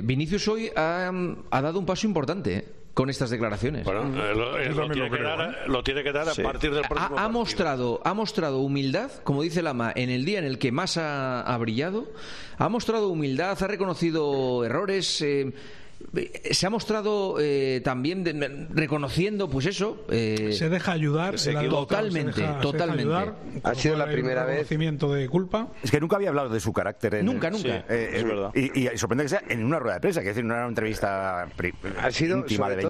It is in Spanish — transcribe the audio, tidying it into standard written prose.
Vinicius hoy ha dado un paso importante, con estas declaraciones. Bueno, lo tiene que dar a partir del próximo partido. Ha mostrado humildad, como dice Lama, en el día en el que más ha brillado. Ha mostrado humildad, ha reconocido errores. Se ha mostrado también reconociendo, pues eso. Se deja ayudar. Totalmente. Ha sido la primera vez. Reconocimiento de culpa. Es que nunca había hablado de su carácter. Nunca. Sí, es verdad. Y sorprende que sea en una rueda de prensa, que es decir, no era una entrevista íntima de 20